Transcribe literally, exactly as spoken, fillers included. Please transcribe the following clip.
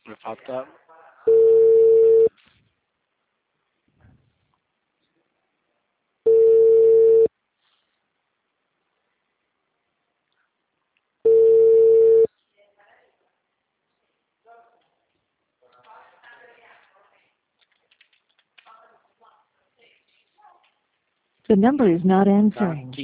We fucked up. The number is not answering.